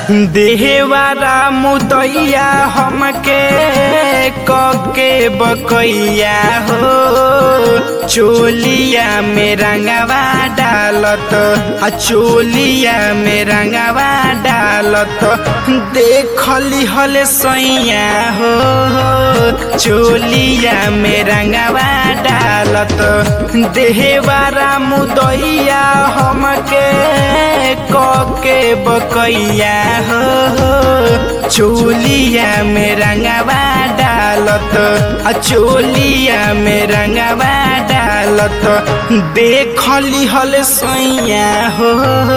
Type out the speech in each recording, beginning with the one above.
देहवारा मुदैया हमके कके बकैया हो चोलिया में रंगवा डालत चोलिया में रंगवा डालत देखली हल सैया हो चोलिया में रंगवा डालत देहवारा मुदैया हमके कके बकैया हो चोलिया में रंगवा डालत चोलिया में रंगवा डालत देखली हल सैया हो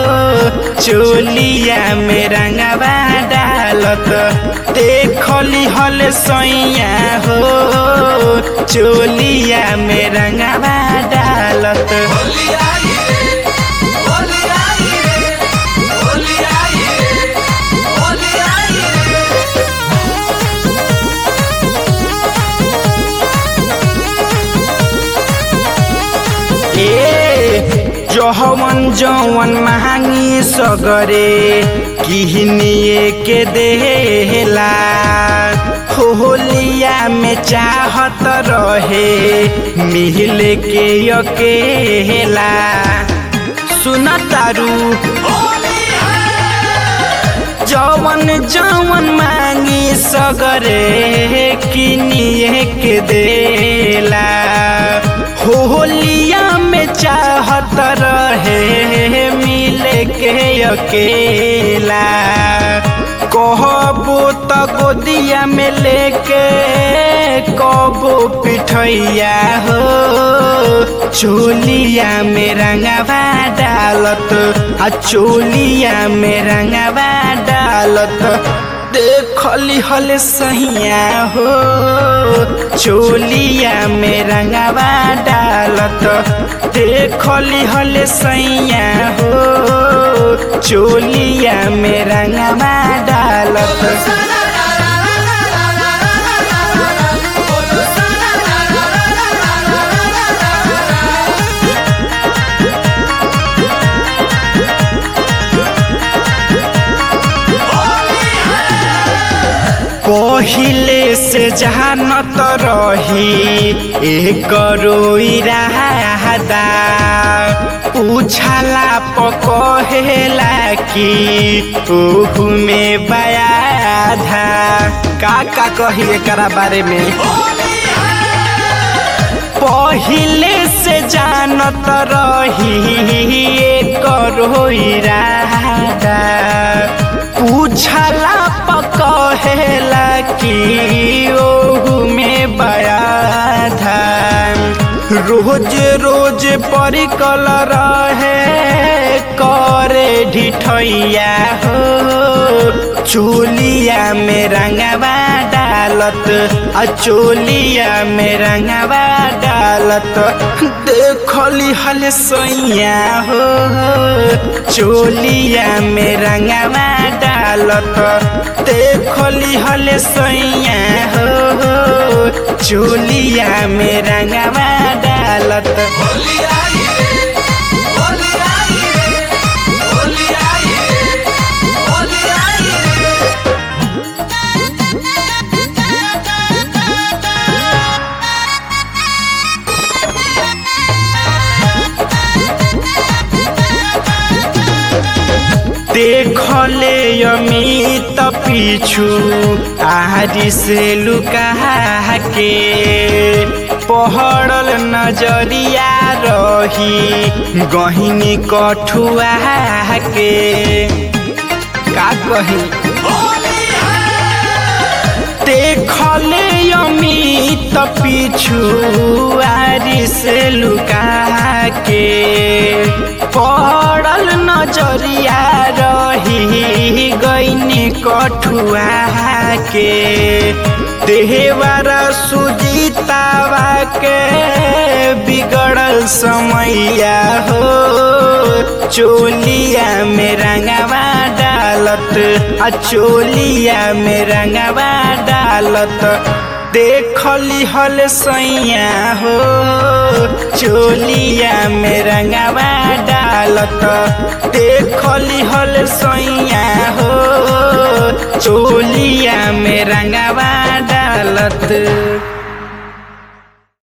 चोलिया में रंगवा डालत देखली हल सैया हो चोलिया में रंगवा डालत जौवन जौवन महंगी सगरे किहनिए के देला होलिया में चाहत रहे मिल के अकेला सुन तारू जौवन जौवन मांगी सगरे किनिए के देला होलिया में चाहत रहे मिले के अकेला कहबो त गोदिया में लेके कबो पिठैया हो चोलिया में रंगवा डालत चोलिया में रंगवा डालत देखली हल सैया हो चोलिया में रंगवा डालत देखली हल सैया हो चोलिया में रंगवा डालत पहिले से जानत रही एक इरादा पूछला पकहेला कि ओहू में बयाधा का कही एकरा बारे में पहिले से जानत रही एक इरादा पूछला पकहेला कि ओहू में बयाधा रोज रोज परिकल रहे करे ढिठैया हो चोलिया में रंगवा डालत चोलिया में रंगवा डालत देखली हल सैया हो चोलिया में रंगवा डालत देखली हल सैया हो चोलिया में रंगवा डालत देखले अमित पीछू आहारी से लुका के पहड़ल नजरिया रही गहिनी कठुआ के का कही देखले अमित पीछू आहारी से लुका के पड़ल नजरिया रही गईनी कठुआ के देहवारा सुजीतावा के बिगड़ल समैया हो चोलिया में रंगवा डालत चोलिया में रंगवा डालत देखली हल सैया हो चोलिया में रंगवा डालत देखली हल सैया हो चोली